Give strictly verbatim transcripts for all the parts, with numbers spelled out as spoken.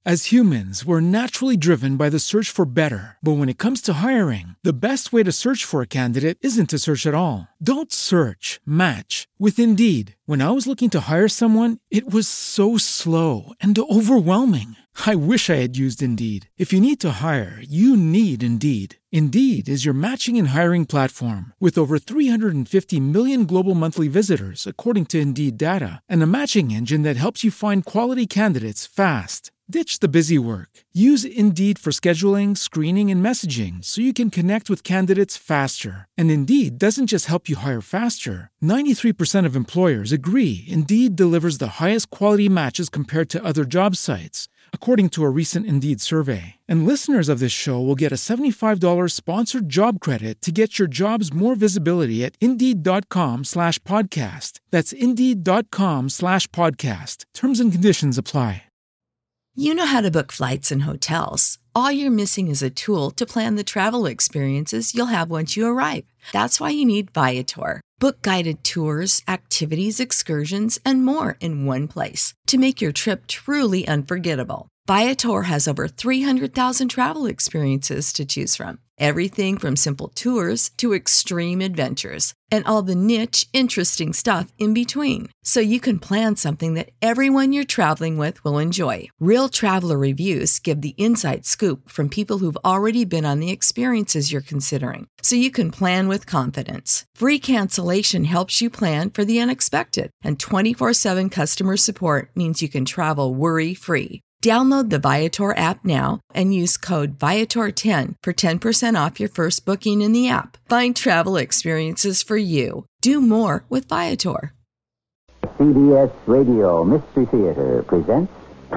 As humans, we're naturally driven by the search for better. But when it comes to hiring, the best way to search for a candidate isn't to search at all. Don't search, match with Indeed. When I was looking to hire someone, it was so slow and overwhelming. I wish I had used Indeed. If you need to hire, you need Indeed. Indeed is your matching and hiring platform with over three hundred fifty million global monthly visitors, according to Indeed data, and a matching engine that helps you find quality candidates fast. Ditch the busy work. Use Indeed for scheduling, screening, and messaging so you can connect with candidates faster. And Indeed doesn't just help you hire faster. ninety-three percent of employers agree Indeed delivers the highest quality matches compared to other job sites, according to a recent Indeed survey. And listeners of this show will get a seventy-five dollars sponsored job credit to get your jobs more visibility at Indeed.com slash podcast. That's Indeed.com slash podcast. Terms and conditions apply. You know how to book flights and hotels. All you're missing is a tool to plan the travel experiences you'll have once you arrive. That's why you need Viator. Book guided tours, activities, excursions, and more in one place to make your trip truly unforgettable. Viator has over three hundred thousand travel experiences to choose from. Everything from simple tours to extreme adventures and all the niche, interesting stuff in between. So you can plan something that everyone you're traveling with will enjoy. Real traveler reviews give the inside scoop from people who've already been on the experiences you're considering. So you can plan with confidence. Free cancellation helps you plan for the unexpected. And twenty-four seven customer support means you can travel worry-free. Download the Viator app now and use code Viator ten for ten percent off your first booking in the app. Find travel experiences for you. Do more with Viator. C B S Radio Mystery Theater presents...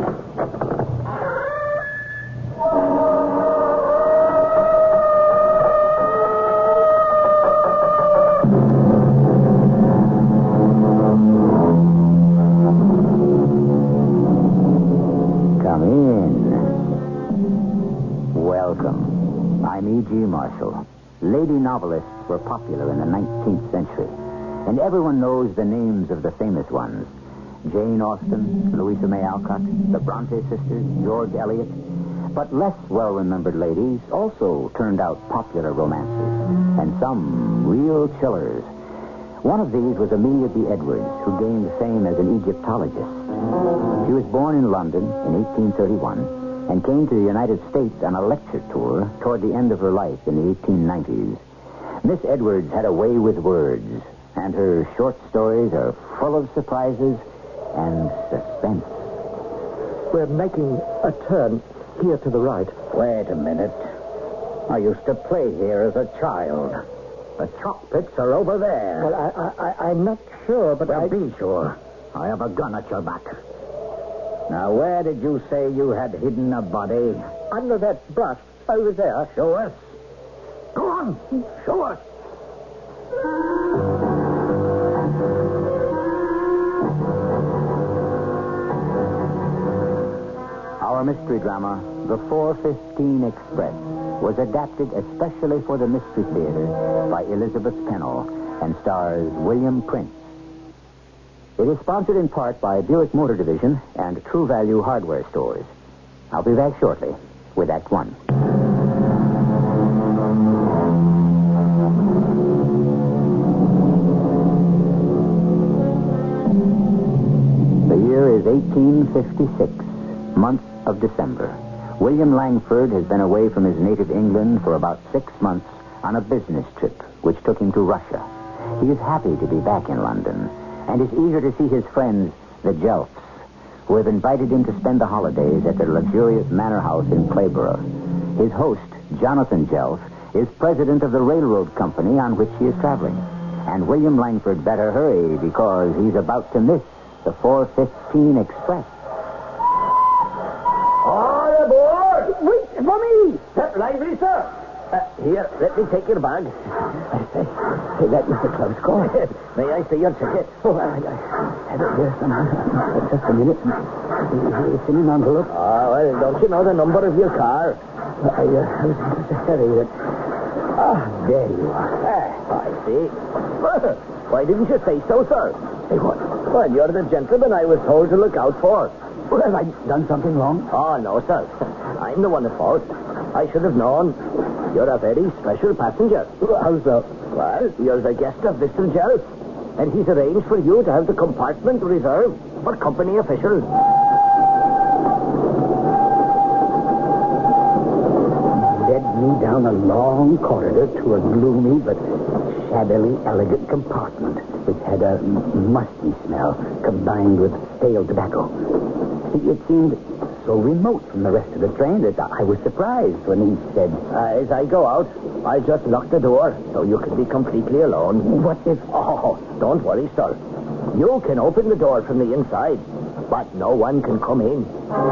I'm E G. Marshall. Lady novelists were popular in the nineteenth century, and everyone knows the names of the famous ones. Jane Austen, Louisa May Alcott, the Bronte sisters, George Eliot. But less well-remembered ladies also turned out popular romances, and some real chillers. One of these was Amelia B. Edwards, who gained fame as an Egyptologist. She was born in London in eighteen thirty-one, and came to the United States on a lecture tour toward the end of her life in the eighteen nineties. Miss Edwards had a way with words, and her short stories are full of surprises and suspense. We're making a turn here to the right. Wait a minute. I used to play here as a child. The chalk pits are over there. Well, I, I, I, I'm not sure, but well, I... be sure. I have a gun at your back. Now, where did you say you had hidden a body? Under that brush over there. Show us. Go on. Show us. Our mystery drama, The four fifteen Express, was adapted especially for the Mystery Theater by Elizabeth Pennell and stars William Prince. It is sponsored in part by Buick Motor Division and True Value Hardware Stores. I'll be back shortly with Act One. The year is eighteen fifty-six, month of December. William Langford has been away from his native England for about six months on a business trip, which took him to Russia. He is happy to be back in London, and is eager to see his friends, the Jelfs, who have invited him to spend the holidays at their luxurious manor house in Clayborough. His host, Jonathan Jelf, is president of the railroad company on which he is traveling. And William Langford better hurry because he's about to miss the four fifteen Express. All aboard! Wait for me! Step lively, sir. Uh, here, let me take your bag. Hey, that was the club's call. May I see your ticket? Oh, I, I have it here somehow. Just a minute. It's in an envelope. Ah, well, don't you know the number of your car? I, uh, I was in such a hurry that... Ah, there you are. Ah, I see. Why didn't you say so, sir? Say what? Well, you're the gentleman I was told to look out for. Well, have I done something wrong? Oh, no, sir. I'm the one at fault. I should have known. You're a very special passenger. How so? Well, you're the guest of Mister Jelf, and he's arranged for you to have the compartment reserved for company officials. Led me down a long corridor to a gloomy but shabbily elegant compartment which had a m- musty smell combined with stale tobacco. See, it seemed so remote from the rest of the train that I was surprised when he said, Uh, as I go out, I'll just lock the door so you can be completely alone. "What if..." Oh, don't worry, sir. You can open the door from the inside, but no one can come in.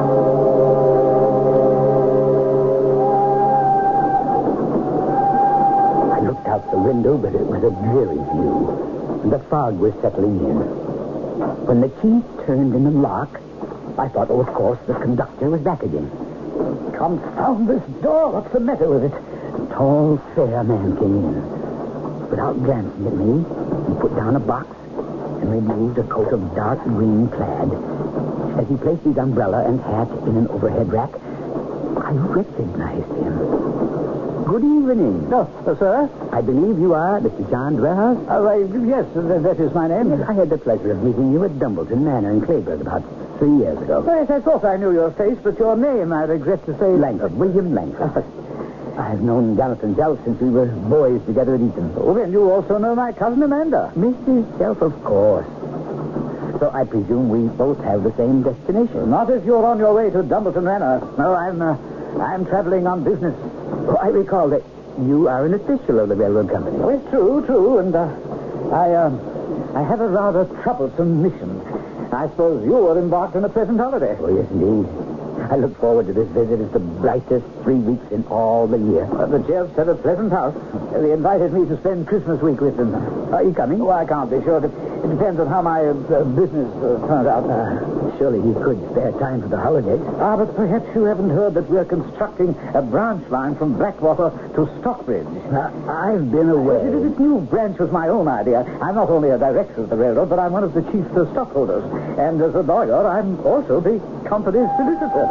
I looked out the window, but it was a dreary view. The fog was settling in. When the key turned in the lock, I thought, oh, of course, the conductor was back again. "Confound this door! What's the matter with it?" A tall, fair man came in. Without glancing at me, he put down a box and removed a coat of dark green plaid. As he placed his umbrella and hat in an overhead rack, I recognized him. "Good evening." No, uh, sir? "I believe you are Mister John Dwerhouse?" Uh, I, yes, th- that is my name. I had the pleasure of meeting you at Dumbleton Manor in Clayburgh about three years ago. Yes, I thought I knew your face, but your name, I regret to say... Langford, William Langford. I've known Jonathan Jelf since we were boys together at Eton. Oh, then you also know my cousin Amanda. Missus Jelf, of course. So I presume we both have the same destination. Not if you're on your way to Dumbleton Manor. No, I'm, uh, I'm traveling on business. Oh, I recall that you are an official of the railroad company. Oh, it's true, true, and uh, I, um, I have a rather troublesome mission. I suppose you are embarked on a pleasant holiday. Oh, yes, indeed. I look forward to this visit as the brightest three weeks in all the year. Uh, the Jelfs have a pleasant house. They invited me to spend Christmas week with them. Are you coming? Oh, I can't be sure. It it depends on how my uh, business uh, turns out. Uh, surely you could spare time for the holidays. Ah, but perhaps you haven't heard that we're constructing a branch line from Blackwater to Stockbridge. Now, I've been away. This new branch was my own idea. I'm not only a director of the railroad, but I'm one of the chief uh, stockholders. And as a lawyer, I'm also the company's solicitor.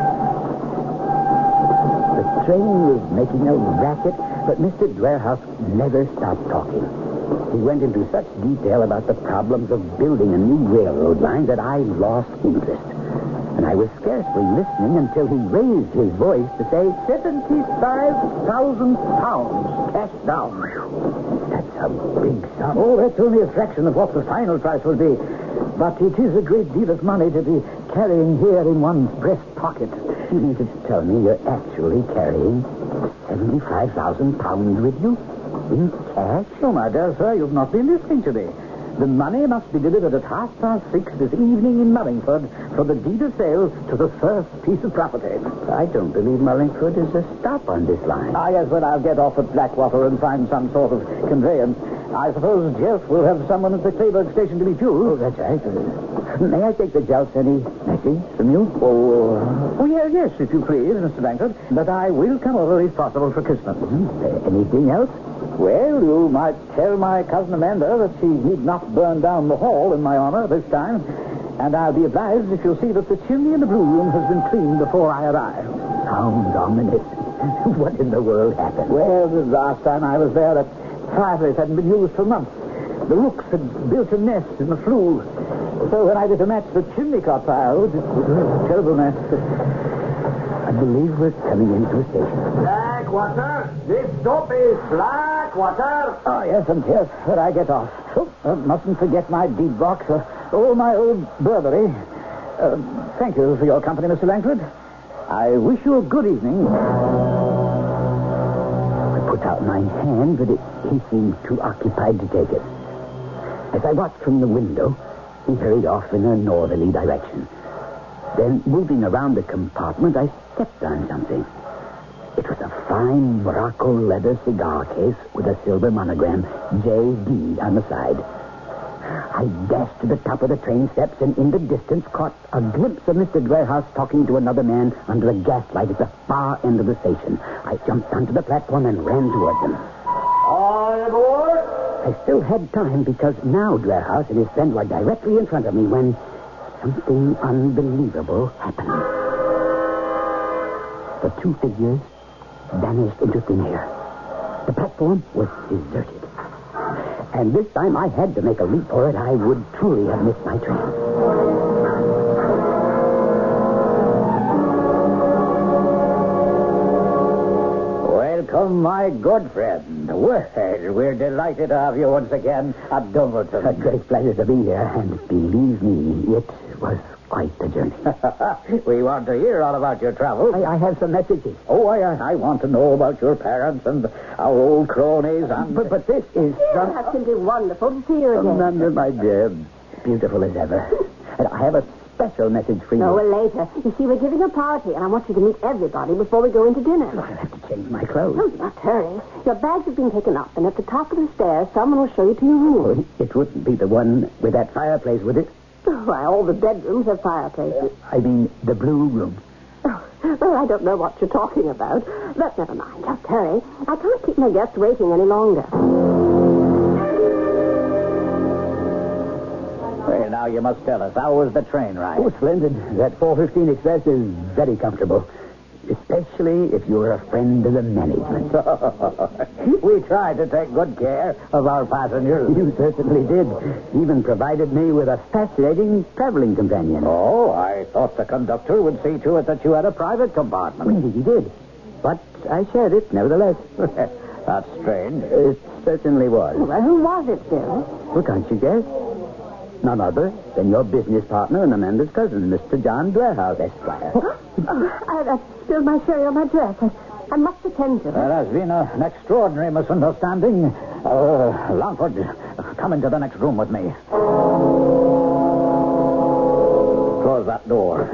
The train was making a racket, but Mister Dwerhouse never stopped talking. He went into such detail about the problems of building a new railroad line that I lost interest. And I was scarcely listening until he raised his voice to say, seventy-five thousand pounds cash down. "That's a big sum." Oh, that's only a fraction of what the final price will be. But it is a great deal of money to be carrying here in one's breast pocket. You mean to tell me you're actually carrying seventy-five thousand pounds with you? In cash? Oh, my dear sir, you've not been listening to me. The money must be delivered at half past six this evening in Mullingford for the deed of sale to the first piece of property. I don't believe Mullingford is a stop on this line. Ah, yes, well, I'll get off at Blackwater and find some sort of conveyance. I suppose Jelf will have someone at the Clayburgh station to meet you. Oh, that's right. Uh, may I take the Jelfs any message from you? Oh, uh, oh yeah, yes, if you please, Mister Langford. But I will come over if possible for Christmas. Hmm. Uh, anything else? Well, you might tell my cousin Amanda that she need not burn down the hall in my honor this time. And I'll be obliged if you'll see that the chimney in the blue room has been cleaned before I arrive. Sounds ominous. What in the world happened? Well, the last time I was there, that fireplace hadn't been used for months. The rooks had built a nest in the flue. So when I lit a match, the chimney caught fire. Oh, it was a terrible mess. I believe we're coming into a station. Blackwater! This stop is Blackwater! Oh, yes, and here's where I get off. Oh, uh, mustn't forget my deed box. Uh, oh, my old Burberry. Uh, thank you for your company, Mister Langford. I wish you a good evening. I put out my hand, but it, he seemed too occupied to take it. As I watched from the window, he hurried off in a northerly direction. Then, moving around the compartment, I stepped on something. It was a fine Morocco leather cigar case with a silver monogram, J D, on the side. I dashed to the top of the train steps and in the distance caught a glimpse of Mister Dwerhouse talking to another man under a gaslight at the far end of the station. I jumped onto the platform and ran toward them. All aboard! I still had time because now Dwerhouse and his friend were directly in front of me when something unbelievable happened. The two figures vanished into thin air. The platform was deserted. And this time I had to make a leap for it. I would truly have missed my train. Welcome, my good friend. Well, we're delighted to have you once again at Dumbleton. A great pleasure to be here, and believe me, it was quite the journey. We want to hear all about your travels. I, I have some messages. Oh, I, I want to know about your parents and our old cronies and... But, but this is... Dear, that's going to be wonderful to see you again. Amanda, my dear, beautiful as ever. And I have a special message for you. No, well, later. You see, we're giving a party, and I want you to meet everybody before we go into dinner. I'll have to change my clothes. No, not hurry. Your bags have been taken up, and at the top of the stairs, someone will show you to your room. Oh, it wouldn't be the one with that fireplace, would it? Why, all the bedrooms have fireplaces. I mean, the blue room. Oh, well, I don't know what you're talking about. But never mind. Just hurry. I can't keep my guests waiting any longer. Well, now you must tell us, how was the train ride? Oh, splendid. That four fifteen Express is very comfortable. Especially if you're a friend of the management. We tried to take good care of our passengers. You certainly did. Even provided me with a fascinating traveling companion. Oh, I thought the conductor would see to it that you had a private compartment. Well, he did. But I shared it, nevertheless. That's strange. It certainly was. Well, who was it, Bill? Well, can't you guess? None other than your business partner and Amanda's cousin, Mister John Dwerhouse, Esquire. Oh, I, I spilled my sherry on my dress. I, I must attend to it. There has been a, an extraordinary misunderstanding. Uh, Langford, come into the next room with me. Close that door.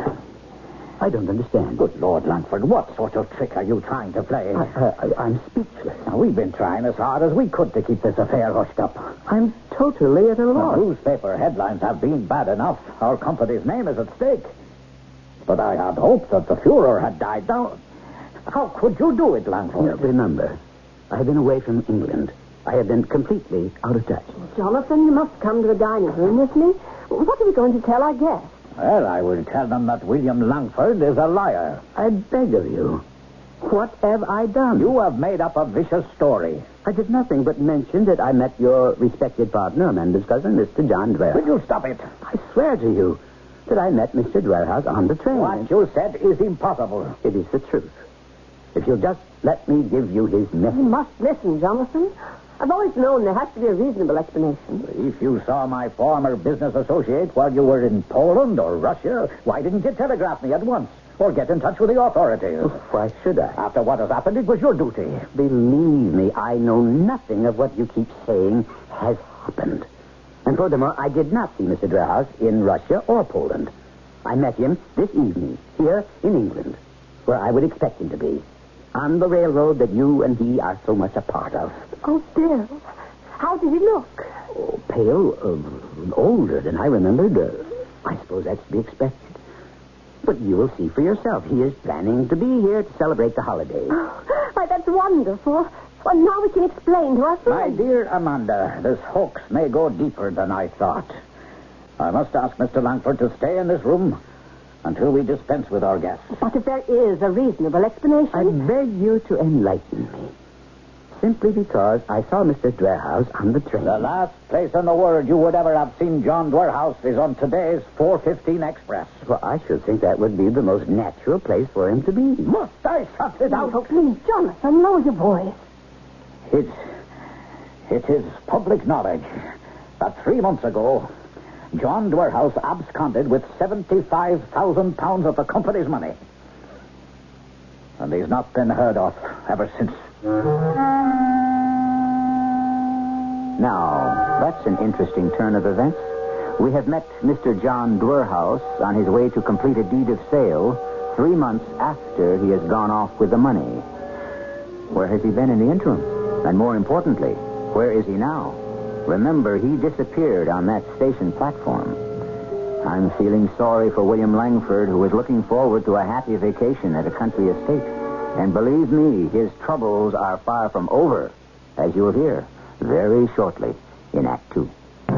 I don't understand. Good Lord, Langford, what sort of trick are you trying to play? I, I, I'm speechless. Now, we've been trying as hard as we could to keep this affair hushed up. I'm totally at a The loss. newspaper headlines have been bad enough. Our company's name is at stake. But I had hoped that the Fuhrer had died down. How could you do it, Langford? Now, remember, I have been away from England. I have been completely out of touch. Jonathan, you must come to the dining room with me. What are we going to tell our guests? Well, I will tell them that William Langford is a liar. I beg of you. What have I done? You have made up a vicious story. I did nothing but mention that I met your respected partner, Amanda's cousin, Mister John Dwerhouse. Will you stop it? I swear to you that I met Mister Dwerhouse on the train. What you said is impossible. It is the truth. If you'll just let me give you his You message. must listen, Jonathan. I've always known there has to be a reasonable explanation. If you saw my former business associate while you were in Poland or Russia, why didn't you telegraph me at once? Or get in touch with the authorities? Why should I? After what has happened, it was your duty. Believe me, I know nothing of what you keep saying has happened. And furthermore, I did not see Mister Dwerhouse in Russia or Poland. I met him this evening, here in England, where I would expect him to be, on the railroad that you and he are so much a part of. Oh, Bill, how did he look? Oh, pale, uh, older than I remembered. Uh, I suppose that's to be expected. But you will see for yourself. He is planning to be here to celebrate the holidays. Oh, why, that's wonderful. Well, now we can explain to our My friends. dear Amanda, this hoax may go deeper than I thought. I must ask Mister Langford to stay in this room until we dispense with our guests. But if there is a reasonable explanation... I beg you to enlighten me. Simply because I saw Mister Dwerhouse on the train. The last place in the world you would ever have seen John Dwerhouse is on today's four fifteen Express. Well, I should think that would be the most natural place for him to be. Must I shut it out? Oh, please, Jonathan, lower your voice. It's, it is public knowledge that three months ago, John Dwerhouse absconded with seventy-five thousand pounds of the company's money. And he's not been heard of ever since. Now, that's an interesting turn of events. We have met Mister John Dwerhouse on his way to complete a deed of sale three months after he has gone off with the money. Where has he been in the interim? And more importantly, where is he now? Remember, he disappeared on that station platform. I'm feeling sorry for William Langford, who was looking forward to a happy vacation at a country estate. And believe me, his troubles are far from over, as you'll hear very shortly in Act Two.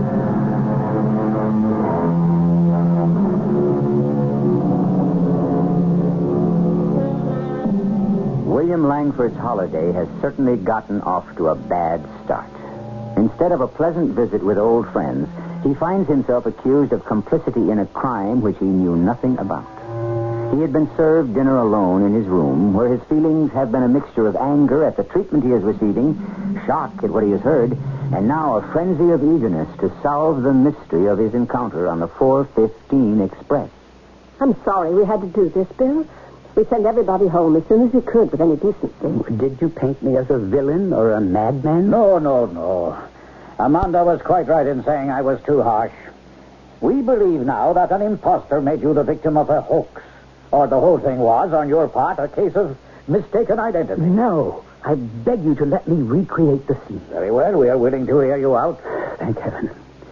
William Langford's holiday has certainly gotten off to a bad start. Instead of a pleasant visit with old friends, he finds himself accused of complicity in a crime which he knew nothing about. He had been served dinner alone in his room, where his feelings have been a mixture of anger at the treatment he is receiving, shock at what he has heard, and now a frenzy of eagerness to solve the mystery of his encounter on the four fifteen Express. I'm sorry we had to do this, Bill. We sent everybody home as soon as we could with any decency. Did you paint me as a villain or a madman? No, no, no. Amanda was quite right in saying I was too harsh. We believe now that an impostor made you the victim of a hoax. Or the whole thing was, on your part, a case of mistaken identity. No. I beg you to let me recreate the scene. Very well. We are willing to hear you out. Thank heaven.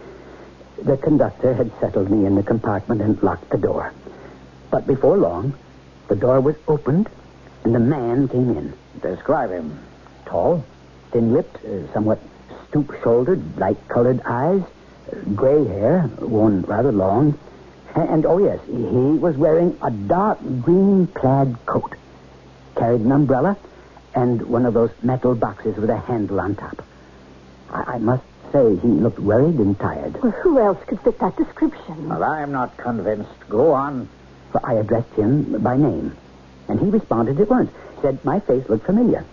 The conductor had settled me in the compartment and locked the door. But before long, the door was opened, and a man came in. Describe him. Tall, thin-lipped, uh, somewhat stoop-shouldered, light-colored eyes, uh, gray hair, worn rather long. And, and, oh yes, he was wearing a dark green plaid coat, carried an umbrella, and one of those metal boxes with a handle on top. I, I must say he looked worried and tired. Well, who else could fit that description? Well, I'm not convinced. Go on. Well, I addressed him by name, and he responded at once, said my face looked familiar.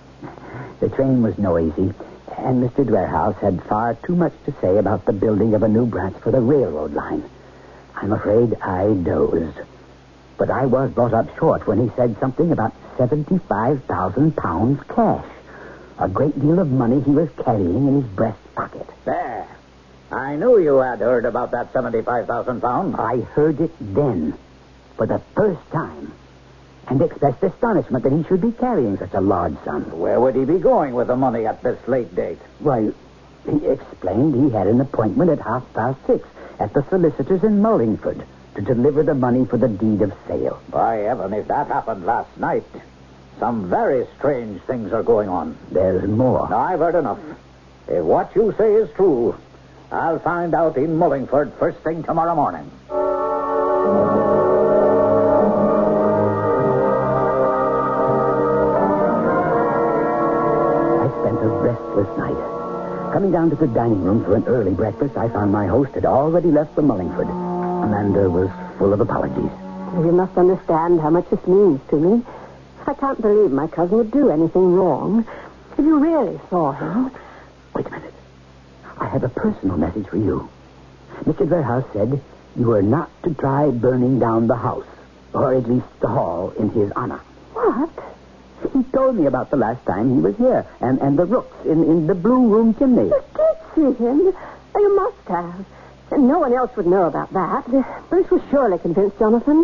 The train was noisy, and Mister Dwerhouse had far too much to say about the building of a new branch for the railroad line. I'm afraid I dozed. But I was brought up short when he said something about seventy-five thousand pounds cash. A great deal of money he was carrying in his breast pocket. There. I knew you had heard about that seventy-five thousand pounds. I heard it then, for the first time, and expressed astonishment that he should be carrying such a large sum. Where would he be going with the money at this late date? Why, he explained he had an appointment at half past six at the solicitor's in Mullingford to deliver the money for the deed of sale. By heaven, if that happened last night, some very strange things are going on. There's more. Now, I've heard enough. If what you say is true, I'll find out in Mullingford first thing tomorrow morning. I spent a restless night. Coming down to the dining room for an early breakfast, I found my host had already left for Mullingford. Amanda was full of apologies. You must understand how much this means to me. I can't believe my cousin would do anything wrong. If you really saw him... Wait a minute. I have a personal message for you. Mister Dwerhouse said you were not to try burning down the house, or at least the hall, in his honor. What? He told me about the last time he was here, and, and the rooks in, in the blue room chimney. You did see him. You must have. And no one else would know about that. Bruce was surely convinced, Jonathan.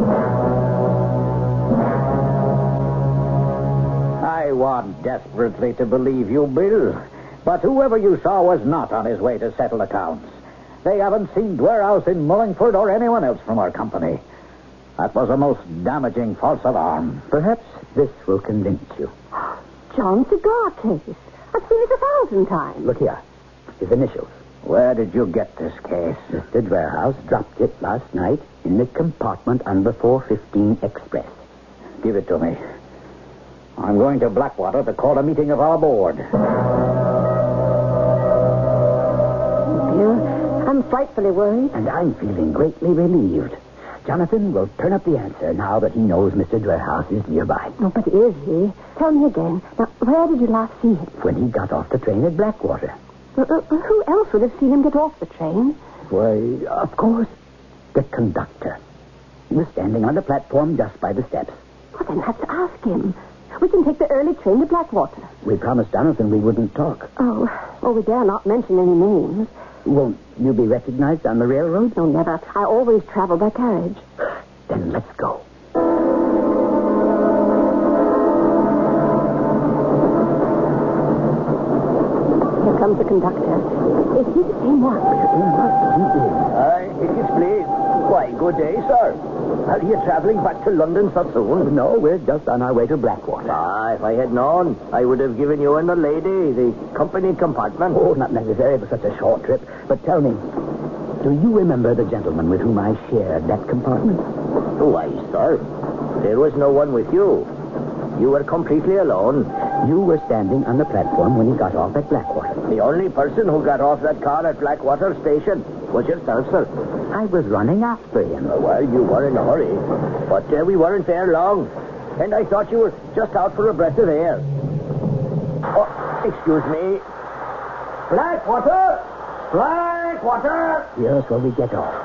I want desperately to believe you, Bill. But whoever you saw was not on his way to settle accounts. They haven't seen Dwerhouse in Mullingford or anyone else from our company. That was a most damaging false alarm. Perhaps this will convince you. John's cigar case. I've seen it a thousand times. Look here. His initials. Where did you get this case? Mister Dwerhouse dropped it last night in the compartment on the four fifteen Express. Give it to me. I'm going to Blackwater to call a meeting of our board. Bill, I'm frightfully worried. And I'm feeling greatly relieved. Jonathan will turn up the answer now that he knows Mister Dwerhouse is nearby. Oh, but is he? Tell me again. Now, where did you last see him? When he got off the train at Blackwater. Uh, uh, who else would have seen him get off the train? Why, of course, the conductor. He was standing on the platform just by the steps. Well, then let's ask him. We can take the early train to Blackwater. We promised Jonathan we wouldn't talk. Oh, well, we dare not mention any names. Won't you be recognized on the railroad? No, never. I always travel by carriage. Then let's go. Here comes the conductor. Is he the same one? He must. He is. Aye, tickets, please. Why, good day, sir. Are you travelling back to London so soon? No, we're just on our way to Blackwater. Ah, if I had known, I would have given you and the lady the company compartment. Oh, not necessary for such a short trip. But tell me, do you remember the gentleman with whom I shared that compartment? Why, sir, there was no one with you. You were completely alone. You were standing on the platform when he got off at Blackwater. The only person who got off that car at Blackwater Station was yourself, sir. I was running after him. Uh, well, you were in a hurry. But uh, we weren't there long. And I thought you were just out for a breath of air. Oh, excuse me. Blackwater! Blackwater! Here's where we get off.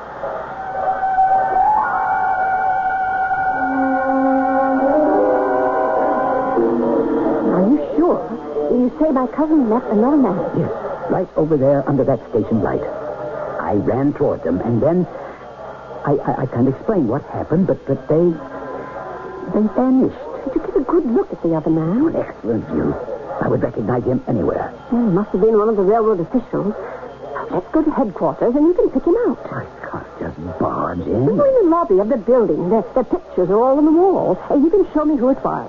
Are you sure? You say my cousin met another man? Yes, right over there under that station light. I ran toward them, and then... I, I, I can't explain what happened, but, but they... They vanished. Did you get a good look at the other man? An excellent view. I would recognize him anywhere. Well, he must have been one of the railroad officials. Let's go to headquarters, and you can pick him out. I can't just barge in. We're in the lobby of the building. Their, their pictures are all on the wall. Hey, you can show me who it was.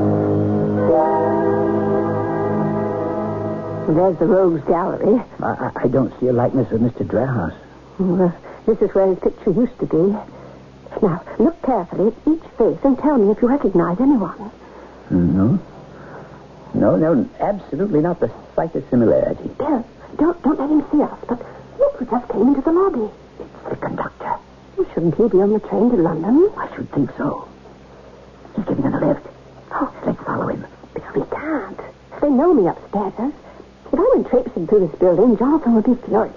There's the Rogues Gallery. I, I, I don't see a likeness of Mister Drehaus. Oh, uh, this is where his picture used to be. Now, look carefully at each face and tell me if you recognize anyone. No. No, no, absolutely not the slightest similarity. Bill, don't, don't let him see us, but look who just came into the lobby. It's the conductor. Well, shouldn't he be on the train to London? I should think so. He's getting on the left. Oh, let's follow him. Bill, we can't. They know me upstairs. If I went traipsing through this building, Jonathan would be furious.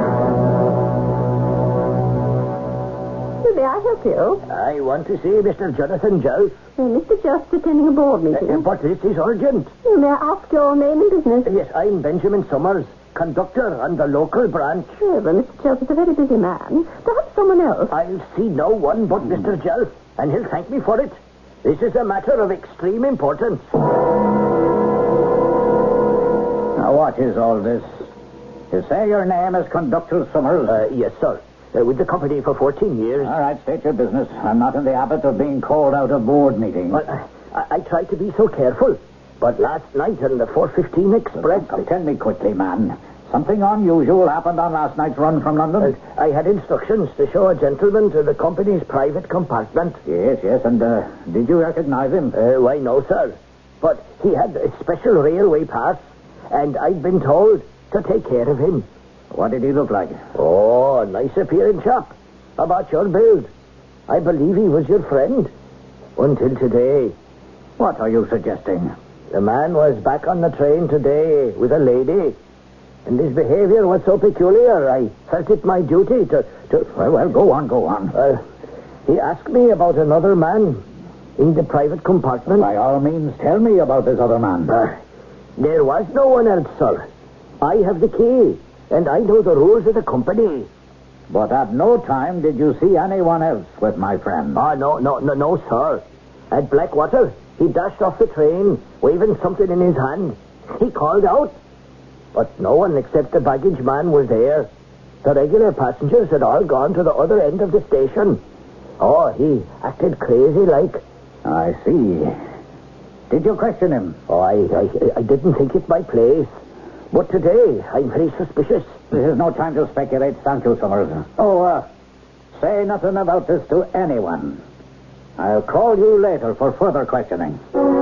May I help you? I want to see Mister Jonathan Jelf. Uh, Mister Just attending a board meeting. Uh, but this is urgent. Uh, may I ask your name and business? Uh, yes, I'm Benjamin Summers, conductor on the local branch. Uh, well, Mister Jelf is a very busy man. Perhaps someone else. I'll see no one but Mister Jelf, and he'll thank me for it. This is a matter of extreme importance. Now, what is all this? You say your name is Conductor Summers? Uh, yes, sir. Uh, with the company for fourteen years. All right, state your business. I'm not in the habit of being called out of board meetings. Well, I, I try to be so careful. But last night on the four fifteen Express... Come, tell me quickly, man. Something unusual happened on last night's run from London? Uh, I had instructions to show a gentleman to the company's private compartment. Yes, yes, and uh, did you recognize him? Uh, why, no, sir. But he had a special railway pass, and I'd been told to take care of him. What did he look like? Oh, a nice appearing chap. About your build. I believe he was your friend. Until today. What are you suggesting? The man was back on the train today with a lady. And his behavior was so peculiar, I felt it my duty to... to well, well, go on, go on. Uh, he asked me about another man in the private compartment. By all means, tell me about this other man. Uh, there was no one else, sir. I have the key. And I know the rules of the company. But at no time did you see anyone else with my friend. Ah, no, no, no, no, sir. At Blackwater, he dashed off the train, waving something in his hand. He called out. But no one except the baggage man was there. The regular passengers had all gone to the other end of the station. Oh, he acted crazy like. I see. Did you question him? Oh, I, I, I didn't think it my place. But today, I'm very suspicious. This is no time to speculate, thank you, Summers. Oh, uh, say nothing about this to anyone. I'll call you later for further questioning.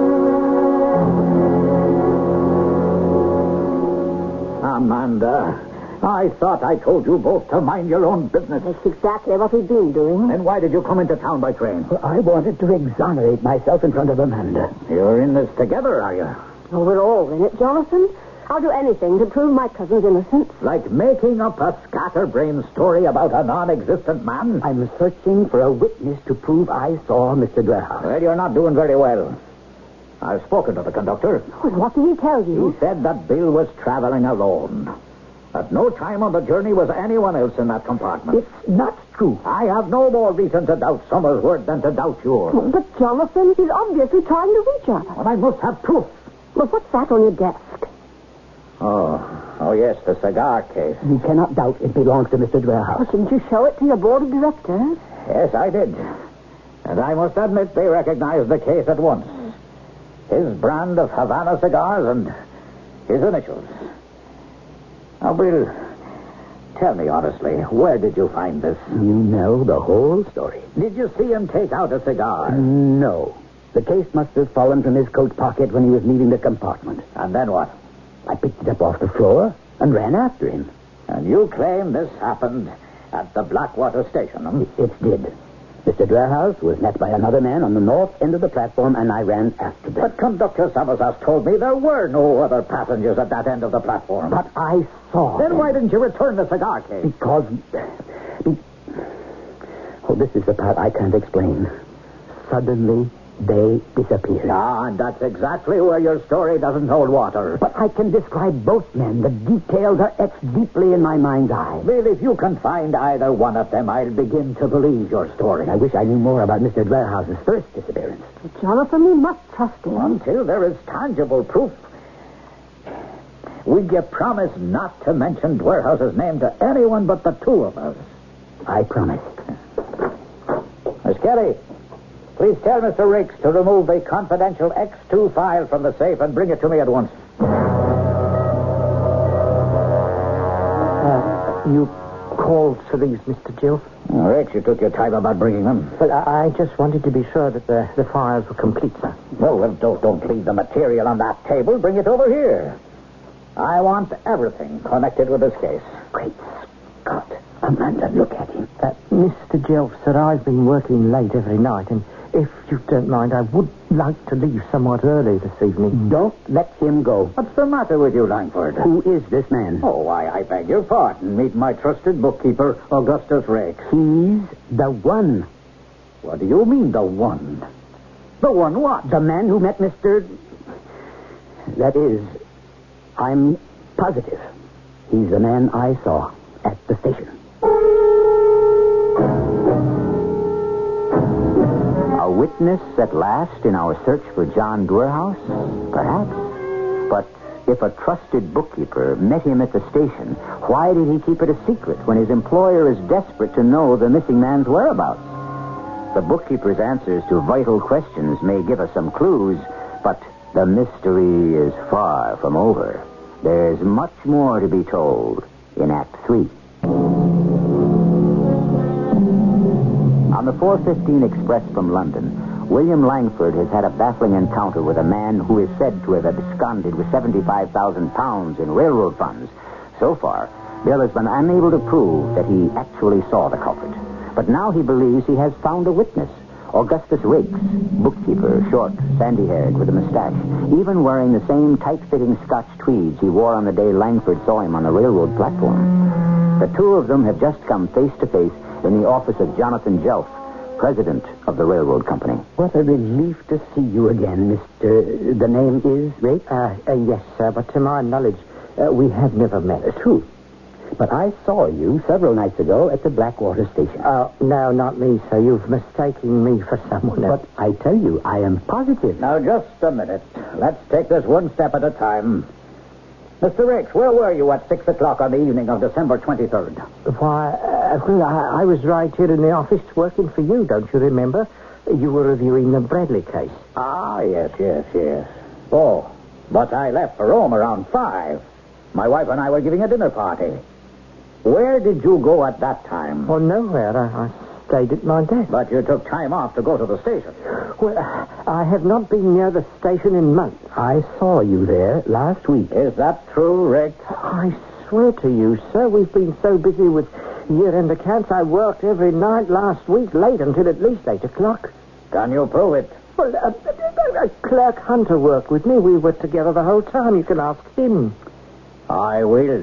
Amanda, I thought I told you both to mind your own business. That's exactly what we've been doing. Then why did you come into town by train? Well, I wanted to exonerate myself in front of Amanda. You're in this together, are you? Oh, we're all in it, Jonathan. I'll do anything to prove my cousin's innocence. Like making up a scatterbrain story about a non-existent man? I'm searching for a witness to prove I saw Mister Drehaus. Well, you're not doing very well. I've spoken to the conductor. Oh, and what did he tell you? He said that Bill was traveling alone. At no time on the journey was anyone else in that compartment. It's not true. I have no more reason to doubt Summers' word than to doubt yours. Oh, but, Jonathan, he's obviously trying to reach us. Well, I must have proof. Well, what's that on your desk? Oh, Oh, yes, the cigar case. You cannot doubt it belongs to Mister Dwerhouse. Oh, shouldn't you show it to your board of directors? Yes, I did. And I must admit they recognized the case at once. His brand of Havana cigars and his initials. Now, Bill, tell me honestly, where did you find this? You know the whole story. Did you see him take out a cigar? No. The case must have fallen from his coat pocket when he was leaving the compartment. And then what? I picked it up off the floor and ran after him. And you claim this happened at the Blackwater station, huh? It did. Mister Dwerhouse was met by another man on the north end of the platform, and I ran after them. But Conductor Summers has told me there were no other passengers at that end of the platform. But I saw Then them. why didn't you return the cigar case? Because... Be... Oh, this is the part I can't explain. Suddenly, they disappeared. Ah, and that's exactly where your story doesn't hold water. But I can describe both men. The details are etched deeply in my mind's eye. Bill, if you can find either one of them, I'll begin to believe your story. I wish I knew more about Mister Dwerhouse's first disappearance. Jonathan, we must trust him. Until there is tangible proof. Will you promise not to mention Dwerhouse's name to anyone but the two of us? I promise. Miss Kelly, please tell Mister Rakes to remove the confidential X two file from the safe and bring it to me at once. Uh, you called for these, Mister Jill? Oh, Rakes, you took your time about bringing them. But I, I just wanted to be sure that the, the files were complete, sir. Well, well, don't, don't leave the material on that table. Bring it over here. I want everything connected with this case. Great Scott. Amanda, look at him. Uh, Mister Jill, sir, I've been working late every night, and if you don't mind, I would like to leave somewhat early this evening. Don't let him go. What's the matter with you, Langford? Who is this man? Oh, why, I beg your pardon. Meet my trusted bookkeeper, Augustus Rakes. He's the one. What do you mean, the one? The one what? The man who met Mister That is, I'm positive. He's the man I saw at the station. A witness at last in our search for John Dwerhouse? Perhaps. But if a trusted bookkeeper met him at the station, why did he keep it a secret when his employer is desperate to know the missing man's whereabouts? The bookkeeper's answers to vital questions may give us some clues, but the mystery is far from over. There's much more to be told in Act Three. On the four fifteen express from London, William Langford has had a baffling encounter with a man who is said to have absconded with seventy-five thousand pounds in railroad funds. So far, Bill has been unable to prove that he actually saw the culprit. But now he believes he has found a witness. Augustus Rakes, bookkeeper, short, sandy-haired, with a mustache, even wearing the same tight-fitting Scotch tweeds he wore on the day Langford saw him on the railroad platform. The two of them have just come face-to-face in the office of Jonathan Jelf, president of the railroad company. What a relief to see you again, Mister The name is Rakes? Uh, uh, yes, sir, but to my knowledge, uh, we have never met. True. But I saw you several nights ago at the Blackwater station. Oh, no, not me, sir. You've mistaken me for someone else. But I tell you, I am positive. Now, just a minute. Let's take this one step at a time. Mister Rakes, where were you at six o'clock on the evening of December twenty-third? Why, uh, well, I, I was right here in the office working for you, don't you remember? You were reviewing the Bradley case. Ah, yes, yes, yes. Oh, but I left for home around five. My wife and I were giving a dinner party. Where did you go at that time? Well, nowhere. I, I stayed at my desk. But you took time off to go to the station. Well, I have not been near the station in months. I saw you there last week. Is that true, Rick? I swear to you, sir, we've been so busy with year-end accounts, I worked every night last week, late until at least eight o'clock. Can you prove it? Well, uh, uh, uh, Clerk Hunter worked with me. We were together the whole time. You can ask him. I will.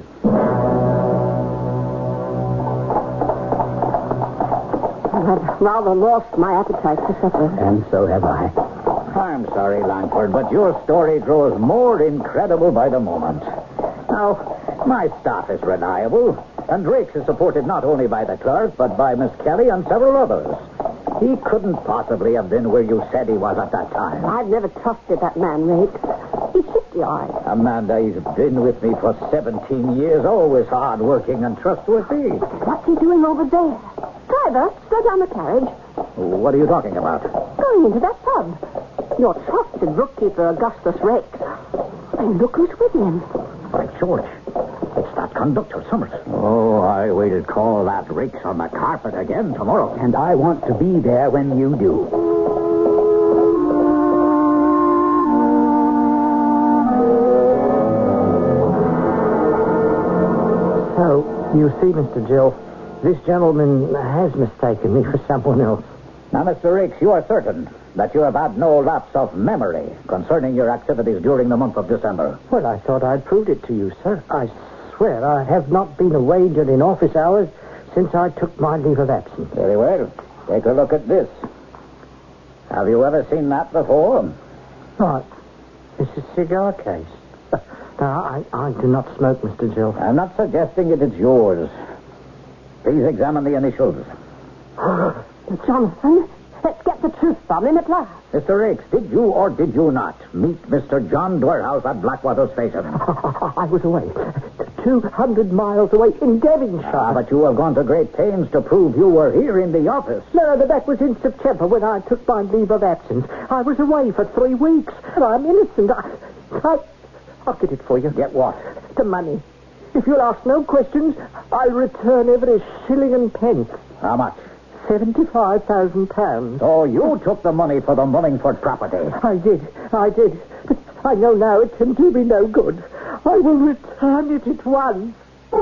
I've rather lost my appetite for supper. And so have I. I'm sorry, Langford, but your story grows more incredible by the moment. Now, my staff is reliable, and Rakes is supported not only by the clerk, but by Miss Kelly and several others. He couldn't possibly have been where you said he was at that time. I've never trusted that man, Rakes. He shipped crafty eye. Amanda, he's been with me for seventeen years, always hard-working and trustworthy. What's he doing over there? Driver, slow down the carriage. What are you talking about? Going into that pub. Your trusted bookkeeper, Augustus Rakes. And look who's with him. By George, it's that conductor, Summers. Oh, I waited call that Rakes on the carpet again tomorrow. And I want to be there when you do. So, you see, Mister Jill, this gentleman has mistaken me for someone else. Now, Mister Rakes, you are certain that you have had no lapse of memory concerning your activities during the month of December? Well, I thought I'd proved it to you, sir. I swear I have not been away during office hours since I took my leave of absence. Very well. Take a look at this. Have you ever seen that before? Right. It's a cigar case. Now, I, I do not smoke, Mister Jill. I'm not suggesting it is yours. Please examine the initials. Jonathan, let's get the truth from him at last. Mister Rakes, did you or did you not meet Mister John Dwerhouse at Blackwater Station? I was away. two hundred miles away in Devonshire. Ah, but you have gone to great pains to prove you were here in the office. No, but that was in September when I took my leave of absence. I was away for three weeks. I'm innocent. I, I, I'll get it for you. Get what? The money. If you'll ask no questions, I'll return every shilling and pence. How much? Seventy-five thousand pounds. So you took the money for the Mullingford property? I did. I did. But I know now it can do me no good. I will return it at once.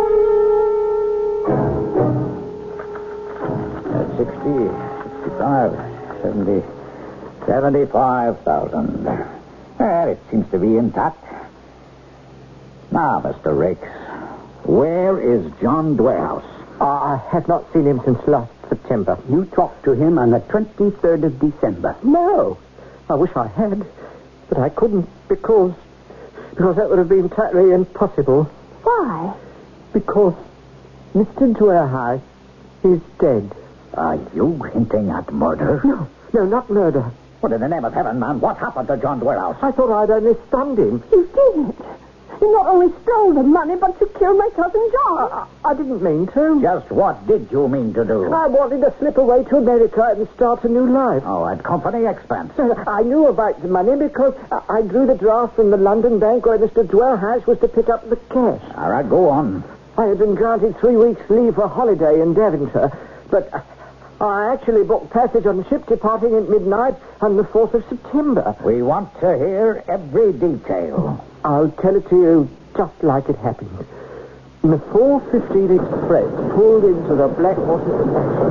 Uh, sixty, sixty-five, seventy, seventy-five thousand. Well, it seems to be intact. Now, Mister Rakes, where is John Dwerhouse? Uh, I have not seen him since last September. You talked to him on the twenty-third of December. No. I wish I had. But I couldn't because... Because that would have been totally impossible. Why? Because Mister Dwerhouse is dead. Are you hinting at murder? No, no, not murder. What in the name of heaven, man? What happened to John Dwerhouse? I thought I'd only stunned him. You didn't. You not only stole the money, but you killed my cousin John. I, I didn't mean to. Just what did you mean to do? I wanted to slip away to America and start a new life. Oh, at company expense. I knew about the money because I, I drew the draft from the London bank where Mister Dwerhouse was to pick up the cash. All right, go on. I had been granted three weeks' leave for holiday in Devonshire, but I actually booked passage on the ship departing at midnight on the fourth of September. We want to hear every detail. I'll tell it to you just like it happened. The four fifteen Express pulled into the Blackwater Station.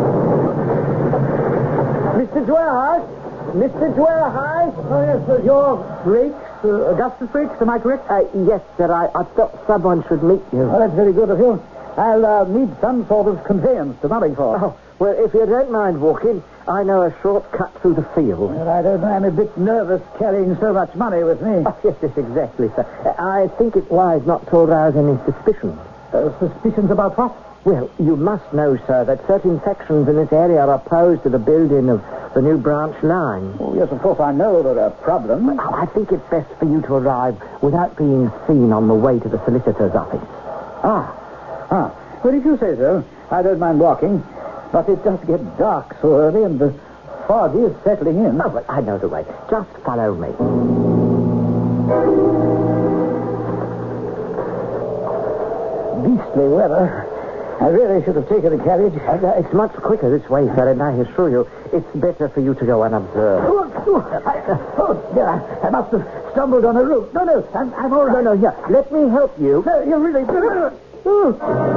Mister Dwerhouse? Mister Dwerhouse? Oh, yes, sir. You're Rakes, uh, Augustus Rakes, am I correct? Uh, yes, sir. I, I thought someone should meet you. Oh, that's very good of you. I'll uh, need some sort of conveyance to Mullingford. Oh, well, if you don't mind walking, I know a shortcut through the field. Well, I don't know. I'm a bit nervous carrying so much money with me. Oh, yes, yes, exactly, sir. I think it wise not to arouse any suspicion. Uh, suspicions about what? Well, you must know, sir, that certain sections in this area are opposed to the building of the new branch line. Oh, yes, of course, I know there are problems. I think it's best for you to arrive without being seen on the way to the solicitor's office. Ah, ah. Well, if you say so, I don't mind walking. But it does get dark so early, and the fog is settling in. Oh, but I know the way. Just follow me. Beastly weather. I really should have taken a carriage. Uh, it's much quicker this way, sir, and I assure you, it's better for you to go unobserved. Oh, oh, I, oh dear, I, I must have stumbled on a root. No, no, I'm, I'm all right. No, no, here, let me help you. No, you're really... Oh.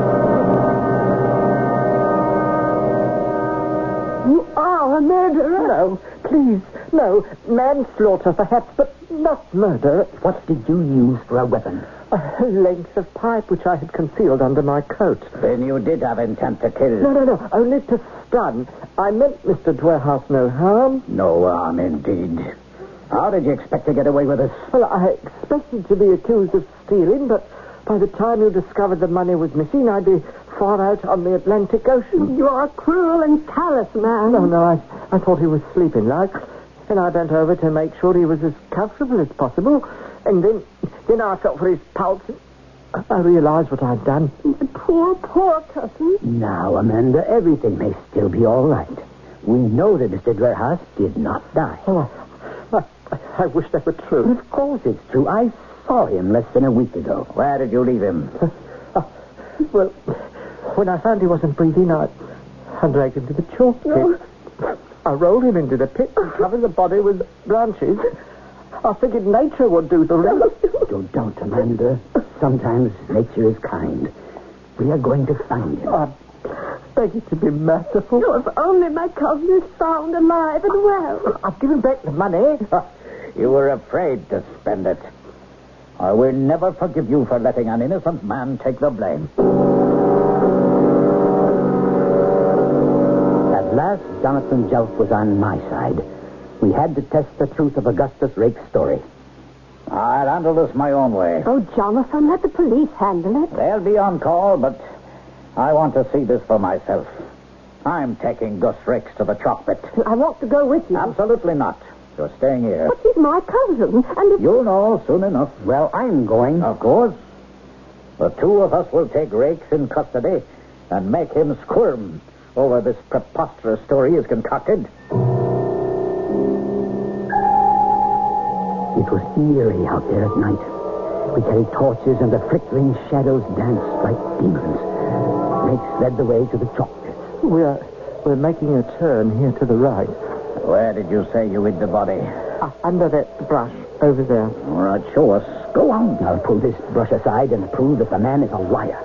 You are a murderer. No, please, no. Manslaughter, perhaps, but not murder. What did you use for a weapon? A length of pipe which I had concealed under my coat. Then you did have intent to kill. No, no, no, only to stun. I meant Mister Dwerhouse no harm. No harm, indeed. How did you expect to get away with this? Well, I expected to be accused of stealing, but by the time you discovered the money was missing, I'd be far out on the Atlantic Ocean. You are a cruel and callous man. No, no, I, I thought he was sleeping. Like, and I bent over to make sure he was as comfortable as possible. And then, then I felt for his pulse. I realized what I'd done. Poor, poor cousin. Now, Amanda, everything may still be all right. We know that Mister Dwerhaus did not die. Oh, I, I, I wish that were true. Of course it's true. I saw him less than a week ago. Where did you leave him? uh, well, when I found he wasn't breathing, I, I dragged him to the chalk pit. No. I rolled him into the pit and covered the body with branches. I figured nature would do the rest. Don't, don't, Amanda. Sometimes nature is kind. We are going to find him. I beg you to be merciful. Oh, if only my cousin is found alive and well. I've given back the money. You were afraid to spend it. I will never forgive you for letting an innocent man take the blame. At last, Jonathan Jelf was on my side. We had to test the truth of Augustus Rake's story. I'll handle this my own way. Oh, Jonathan, let the police handle it. They'll be on call, but I want to see this for myself. I'm taking Gus Rakes to the chalk pit. I want to go with you. Absolutely not. You're staying here. But he's my cousin, and if... You'll know soon enough. Well, I'm going. Of course. The two of us will take Rakes in custody and make him squirm over this preposterous story he's concocted. It was eerie out there at night. We carried torches, and the flickering shadows danced like demons. Rakes led the way to the chalk pit. We're, we're making a turn here to the right. Where did you say you hid the body? Uh, under that brush over there. All right, show us. Go on. I'll pull this brush aside and prove that the man is a liar.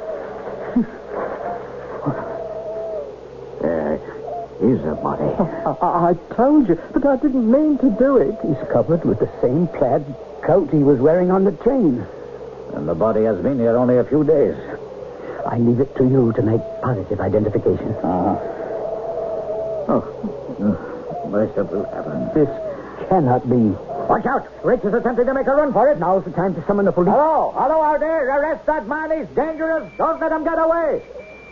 There is a body. I, I, I told you, but I didn't mean to do it. He's covered with the same plaid coat he was wearing on the train. And the body has been here only a few days. I leave it to you to make positive identification. Uh-huh. Oh. Merciful heavens. This cannot be. Watch out! Rakes is attempting to make a run for it. Now's the time to summon the police. Hello! Hello out there! Arrest that man! He's dangerous! Don't let him get away!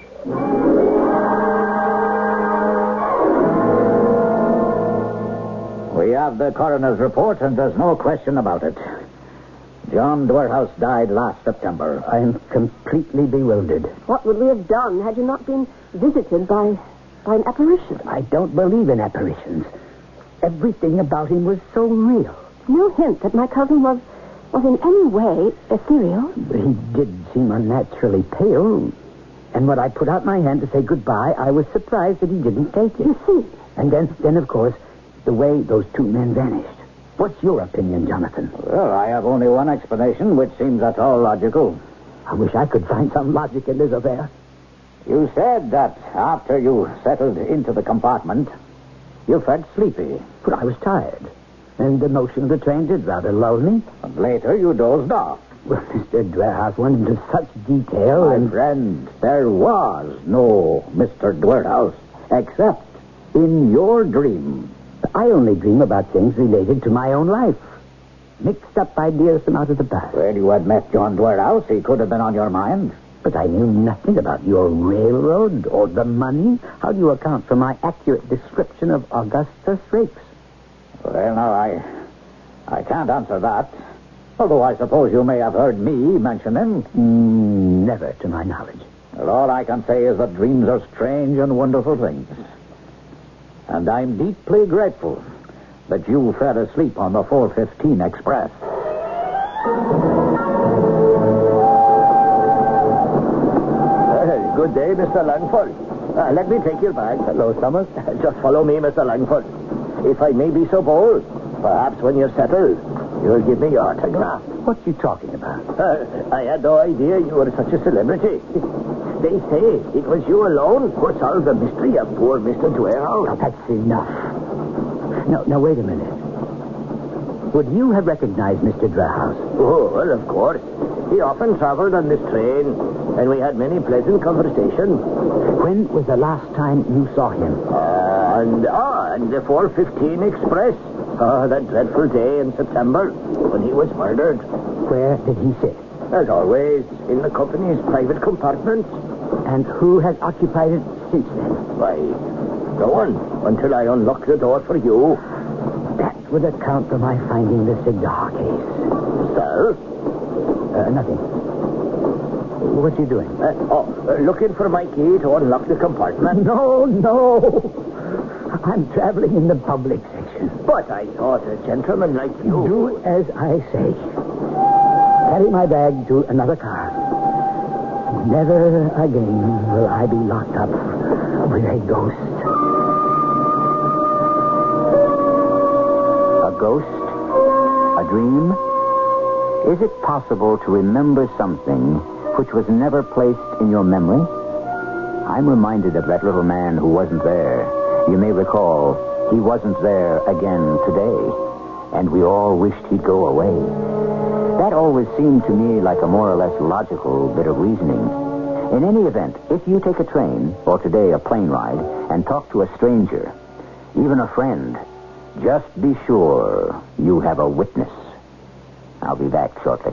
We have the coroner's report, and there's no question about it. John Dwerhaus died last September. I'm completely bewildered. What would we have done had you not been visited by, by an apparition? I don't believe in apparitions. Everything about him was so real. No hint that my cousin was, was in any way ethereal. He did seem unnaturally pale. And when I put out my hand to say goodbye, I was surprised that he didn't take it. You see? And then, then of course, the way those two men vanished. What's your opinion, Jonathan? Well, I have only one explanation, which seems at all logical. I wish I could find some logic in this affair. You said that after you settled into the compartment, you felt sleepy. But I was tired. And the motion of the train did rather lull me. And later you dozed off. Well, Mister Dwerhaus went into such detail. My and... friend, there was no Mister Dwerhaus, except in your dream. I only dream about things related to my own life. Mixed up ideas from out of the past. Well, you had met John Dwerhaus. He could have been on your mind. But I knew nothing about your railroad or the money. How do you account for my accurate description of Augustus Rakes? Well, now, I... I can't answer that. Although I suppose you may have heard me mention him. Mm, never, to my knowledge. Well, all I can say is that dreams are strange and wonderful things. And I'm deeply grateful that you fell asleep on the four fifteen Express. Uh, good day, Mister Langford. Uh, let me take your bag. Hello, Summers. Just follow me, Mister Langford. If I may be so bold, perhaps when you're settled, you'll give me your autograph. What you talking about? Uh, I had no idea you were such a celebrity. They say it was you alone who solved the mystery of poor Mister Dwerhaus. Now, that's enough. No, now, wait a minute. Would you have recognized Mister Dwerhaus? Oh, well, of course. He often traveled on this train, and we had many pleasant conversations. When was the last time you saw him? Uh, and, ah, and the four fifteen Express. Oh, that dreadful day in September when he was murdered. Where did he sit? As always, in the company's private compartment. And who has occupied it since then? Why, no one, until I unlock the door for you. That's would account for my finding the cigar case. Sir? Uh, nothing. What are you doing? Uh, oh, uh, looking for my key to unlock the compartment. No, no. I'm traveling in the public section. But I thought a gentleman like you... Do as I say. Carry my bag to another car. Never again will I be locked up with a ghost. A ghost? A dream? Is it possible to remember something which was never placed in your memory? I'm reminded of that little man who wasn't there. You may recall, he wasn't there again today, and we all wished he'd go away. That always seemed to me like a more or less logical bit of reasoning. In any event, if you take a train, or today a plane ride, and talk to a stranger, even a friend, just be sure you have a witness. I'll be back shortly.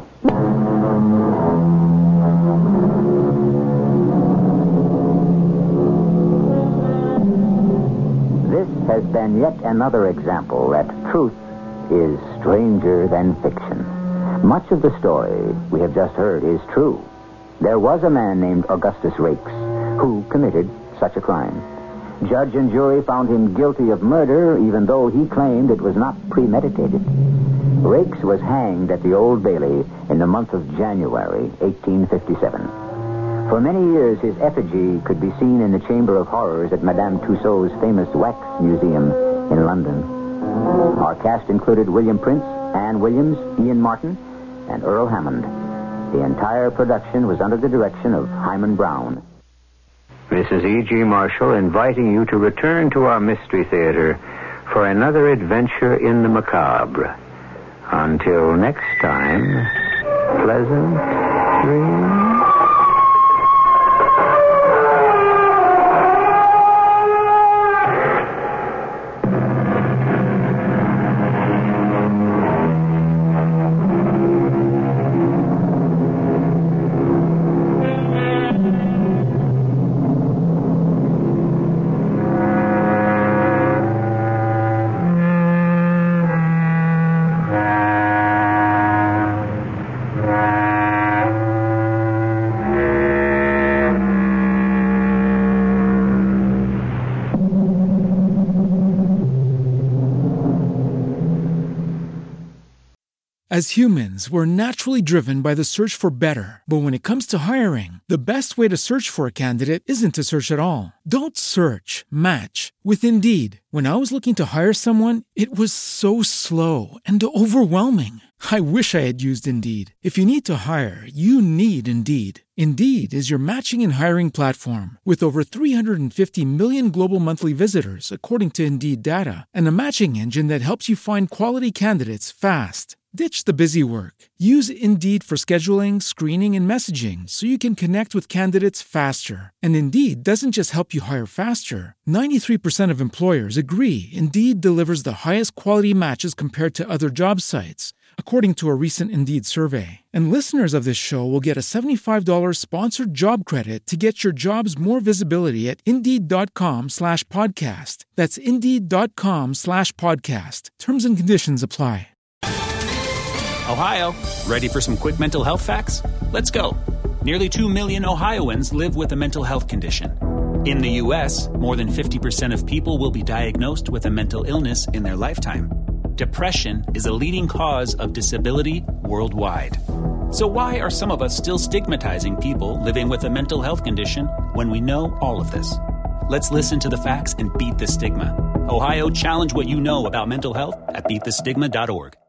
This has been yet another example that truth is stranger than fiction. Much of the story we have just heard is true. There was a man named Augustus Rakes who committed such a crime. Judge and jury found him guilty of murder, even though he claimed it was not premeditated. Rakes was hanged at the Old Bailey in the month of January, eighteen fifty-seven. For many years, his effigy could be seen in the Chamber of Horrors at Madame Tussauds famous Wax Museum in London. Our cast included William Prince, Anne Williams, Ian Martin, and Earl Hammond. The entire production was under the direction of Hyman Brown. Missus E G. Marshall inviting you to return to our Mystery Theater for another adventure in the macabre. Until next time, pleasant dreams. As humans, we're naturally driven by the search for better. But when it comes to hiring, the best way to search for a candidate isn't to search at all. Don't search, match with Indeed. When I was looking to hire someone, it was so slow and overwhelming. I wish I had used Indeed. If you need to hire, you need Indeed. Indeed is your matching and hiring platform with over three hundred fifty million global monthly visitors, according to Indeed data, and a matching engine that helps you find quality candidates fast. Ditch the busy work. Use Indeed for scheduling, screening, and messaging so you can connect with candidates faster. And Indeed doesn't just help you hire faster. ninety-three percent of employers agree Indeed delivers the highest quality matches compared to other job sites, according to a recent Indeed survey. And listeners of this show will get a seventy-five dollars sponsored job credit to get your jobs more visibility at Indeed.com slash podcast. That's Indeed.com slash podcast. Terms and conditions apply. Ohio, ready for some quick mental health facts? Let's go. Nearly two million Ohioans live with a mental health condition. In the U S, more than fifty percent of people will be diagnosed with a mental illness in their lifetime. Depression is a leading cause of disability worldwide. So why are some of us still stigmatizing people living with a mental health condition when we know all of this? Let's listen to the facts and beat the stigma. Ohio, challenge what you know about mental health at beat the stigma dot org.